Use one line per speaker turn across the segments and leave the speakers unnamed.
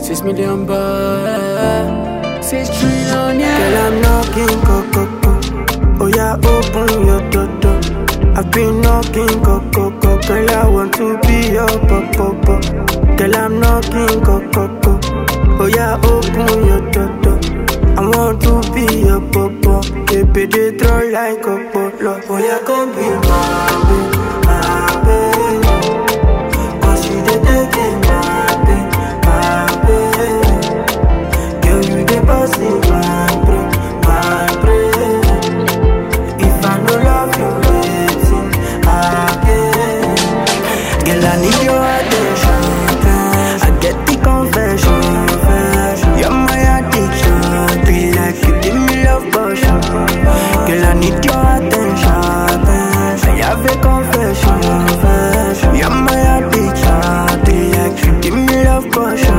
6 million bucks, 6 trillion, yeah.
Girl, I'm knocking, go. Oh yeah, open your door. I've been knocking, go. Girl, I want to be your pop. Girl, I'm knocking, go. Oh yeah, open your door. I want to be your pop. Baby, they throw like a polo. Oh yeah, come be my baby. Cause you did taking my baby. Girl, you the boss in my brain. If I no love you, waiting again. Girl, I need your attention. I get the confession. You're my addiction. Be like you give me love potion. Girl, I need your attention. I have a confession. You're my addiction. Be like you give me love potion.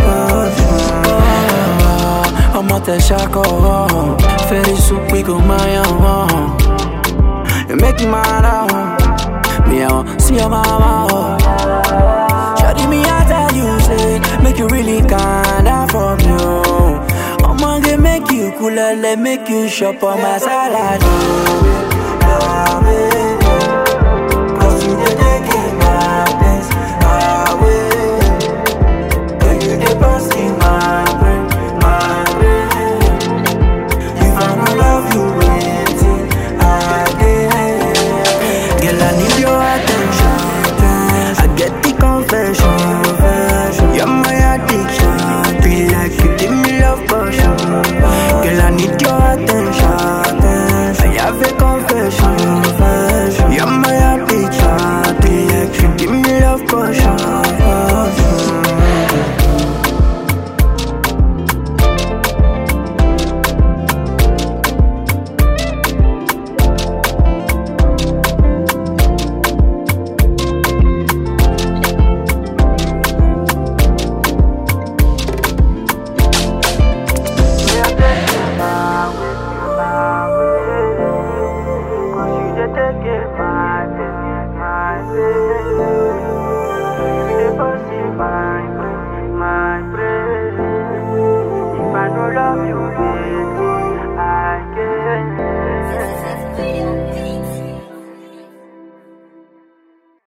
I'm at the shackle. Ferry soup, we go my own. You make me mad, me, I want see your mama. Shawty, me, I tell you, say, make you really kinda from you. I'm gonna make you cooler, let make you shop on my salad.
Cause you did